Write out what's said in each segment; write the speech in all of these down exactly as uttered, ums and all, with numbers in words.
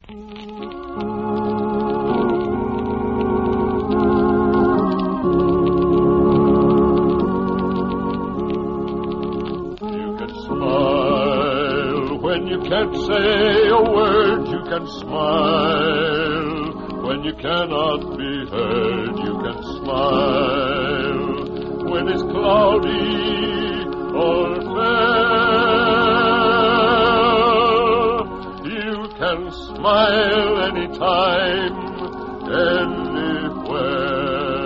Can't say a word, you can smile. When you cannot be heard, you can smile. When it's cloudy or fair, you can smile anytime, anywhere.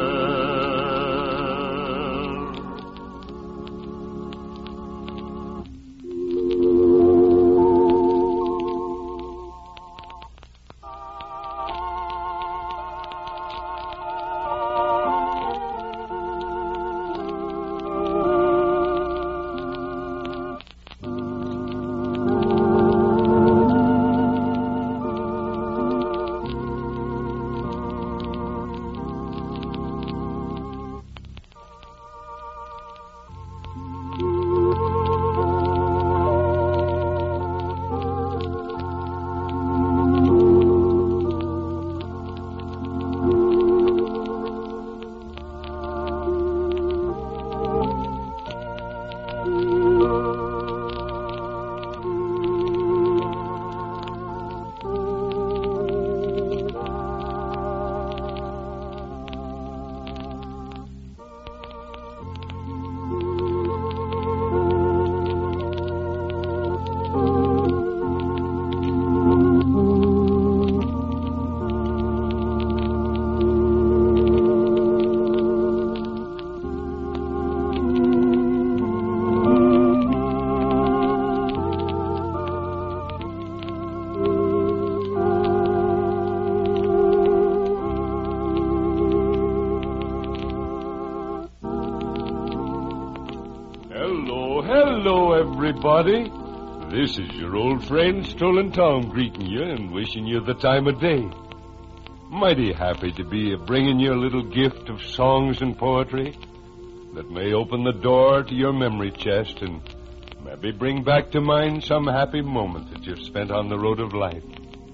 Everybody, this is your old friend Stolen Tom greeting you and wishing you the time of day. Mighty happy to be bringing you a little gift of songs and poetry that may open the door to your memory chest and maybe bring back to mind some happy moment that you've spent on the road of life.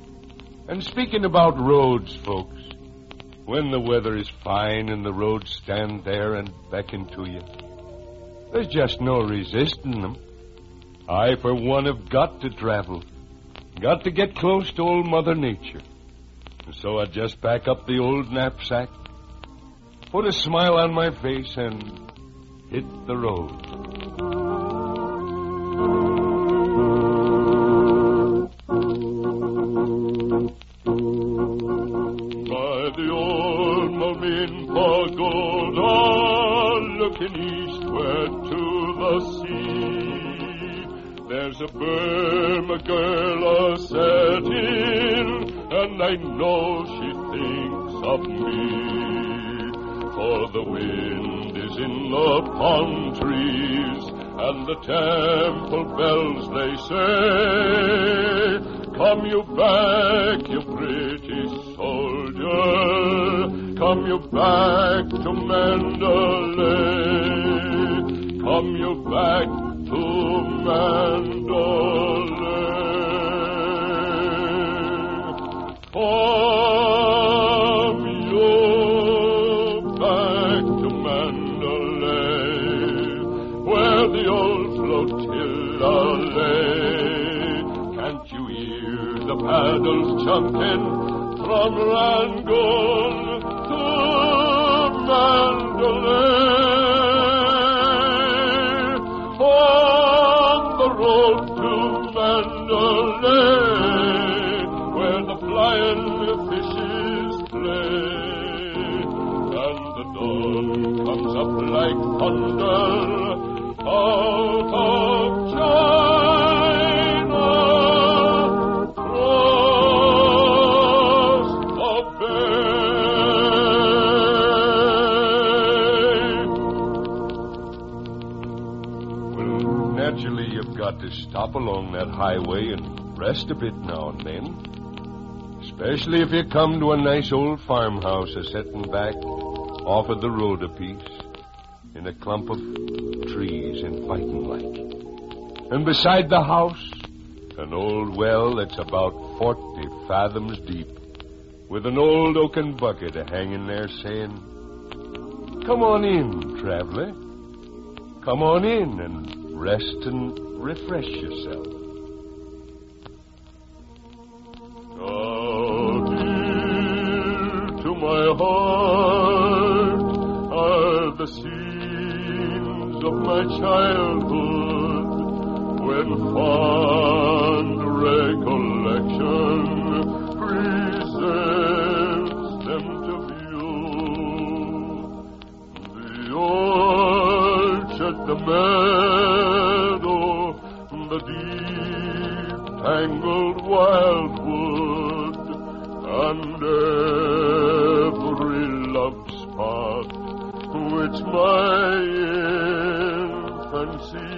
And speaking about roads, folks, when the weather is fine and the roads stand there and beckon to you, there's just no resisting them. I, for one, have got to travel. Got to get close to old Mother Nature. And so I just pack up the old knapsack, put a smile on my face, and hit the road. By the old Malmin Pagoda, looking eastward to the sea, there's a Burma girl a-setting, and I know she thinks of me. For the wind is in the palm trees, and the temple bells they say, come you back, you British soldier, come you back to Mandalay, come you back to Mandalay. Come you back to Mandalay, where the old flotilla lay. Can't you hear the paddles jumping from Rangoon to Mandalay? On the road to Mandalay, where the flying fishes play, and the dawn comes up like thunder out of China, across the bay. Well, naturally, you've got to stop along that highway and rest a bit now and then. Especially if you come to a nice old farmhouse a-setting back off of the road a piece in a clump of trees inviting like. And beside the house, an old well that's about forty fathoms deep, with an old oaken bucket a-hanging there saying, "Come on in, traveler. Come on in and rest and refresh yourself." Now dear to my heart are the scenes of my childhood, when fond recollection presents them to view. The orchard, the meadow, the deep tangled wildwood, and every love spot which my infancy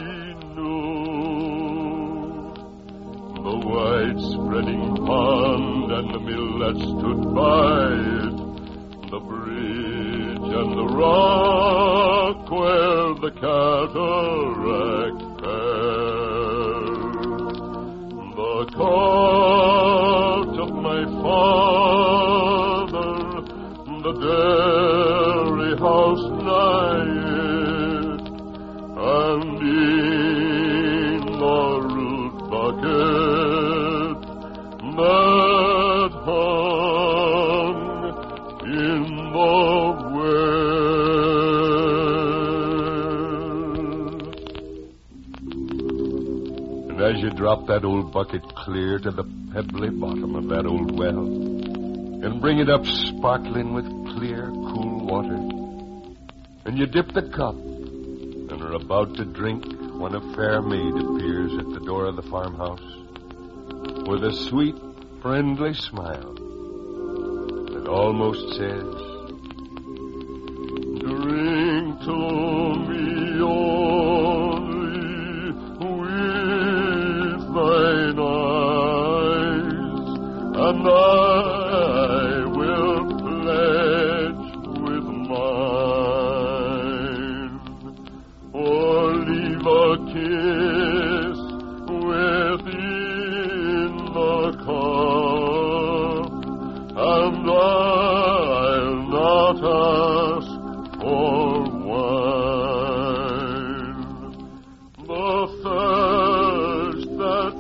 the wide spreading pond and the mill that stood by it, the bridge and the rock where the cataract fell, the cot of my father, the dairy house nigh it, and in the root bucket that hung in the well. And as you drop that old bucket clear to the pebbly bottom of that old well, and bring it up sparkling with clear, cool water, and you dip the cup and are about to drink when a fair maid appears at the door of the farmhouse with a sweet, friendly smile that almost says, "Drink to me only with thine eyes, and I will pledge with mine, or leave a kiss within the cup, and I'll not ask for wine. The thirst that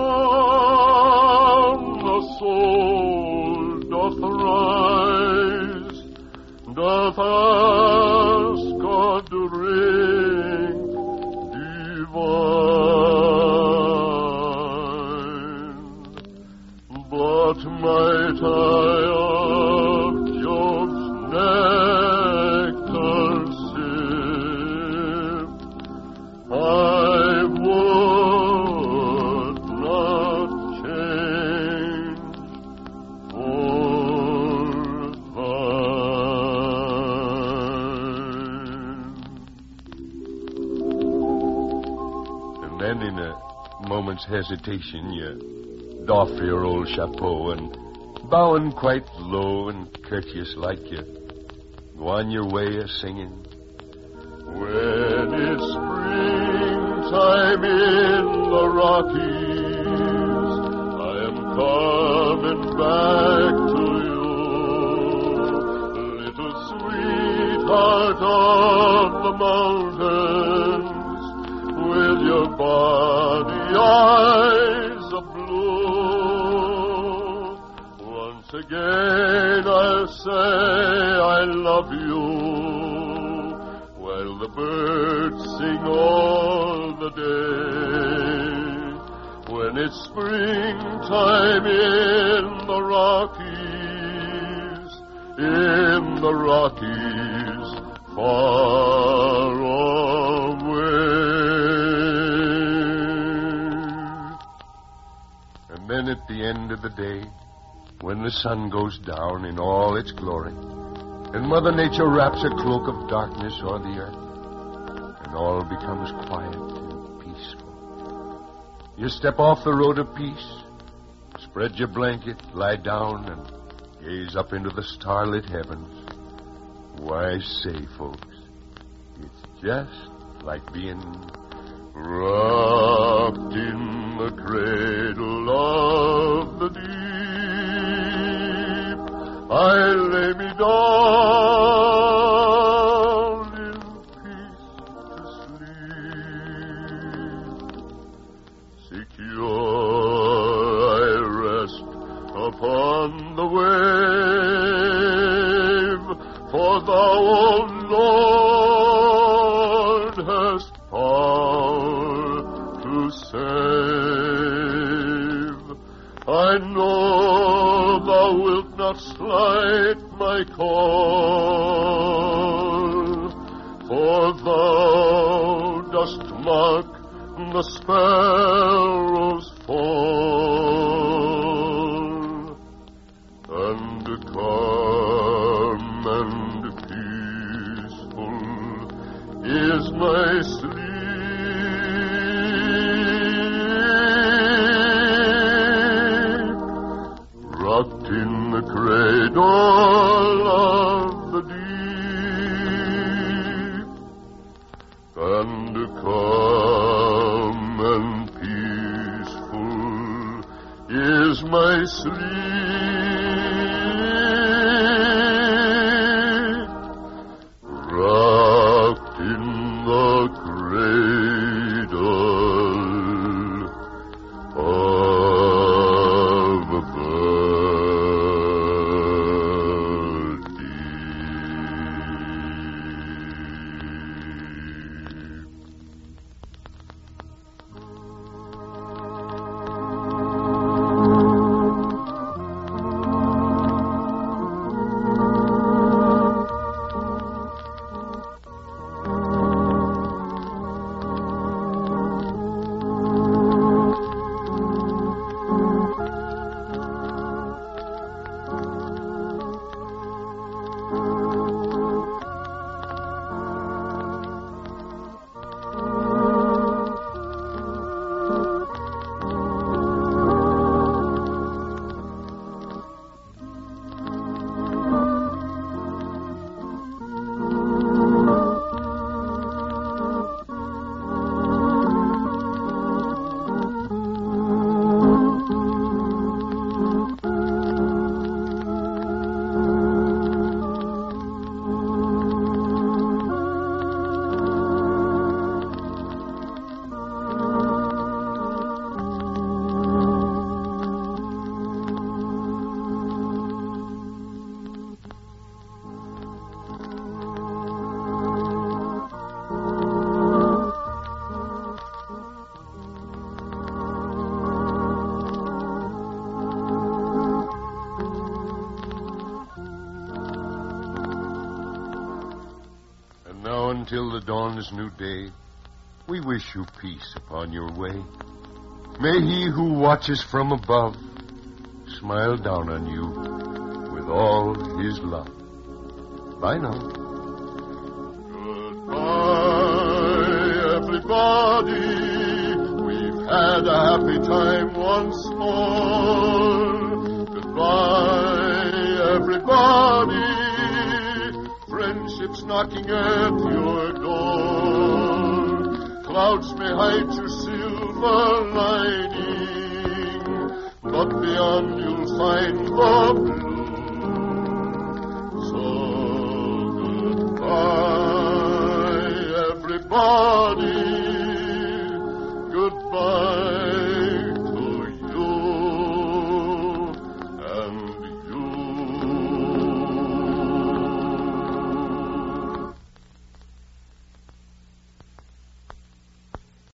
from the soul doth rise, doth ask a drink divine. But might I of Job's nectar sip, I would not change for thine." and then in a moment's hesitation, you doff your old chapeau and, bowing quite low and courteous like, you go on your way a-singing, When it's springtime in the Rockies, I am coming back to you, little sweetheart of the mountains, with your body eyes of blue. Once again I'll say I love you, while the birds sing all the day. When it's springtime in the Rockies, in the Rockies, far away. and then at the end of the day, when the sun goes down in all its glory, and Mother Nature wraps a cloak of darkness o'er the earth, and all becomes quiet and peaceful, you step off the road of peace, spread your blanket, lie down, and gaze up into the starlit heavens. Why, say, folks, it's just like being rocked in the cradle of the deep. I lay me down in peace to sleep. Secure I rest upon the wave, for thou, O Lord, hast power to save. I know thou wilt not slight my call, for thou dost mark the sparrow's fall, and calm and peaceful is my sleep. Rocked in the cradle of the deep, and calm and peaceful is my sleep. Rocked in the cradle of the Until the dawn's new day, we wish you peace upon your way. May he who watches from above smile down on you with all his love. Bye now. Goodbye, everybody. We've had a happy time once more. Goodbye, everybody. Friendship's knocking at your door. Clouds may hide your silver lining, but beyond you'll find the blue.